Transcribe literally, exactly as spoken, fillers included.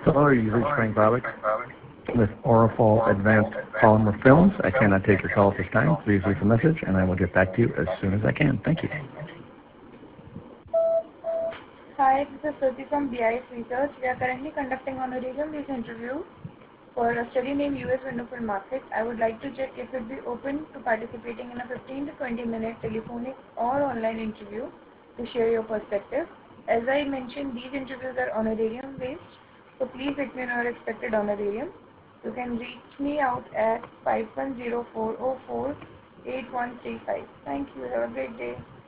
Hello, you've reached Frank Babic with Orifol Advanced Polymer Films. I cannot take your call at this time. Please leave a message and I will get back to you as soon as I can. Thank you. Hi, this is Suti from B I S Research. We are currently conducting honorarium-based interview for a study named U S Wonderful Market. I would like to check if you'd be open to participating in a fifteen to twenty minute telephonic or online interview to share your perspective. As I mentioned, these interviews are honorarium-based, so please let me know your expected honorarium. You can reach me out at five one zero four zero four eight one three five. Thank you. Have a great day.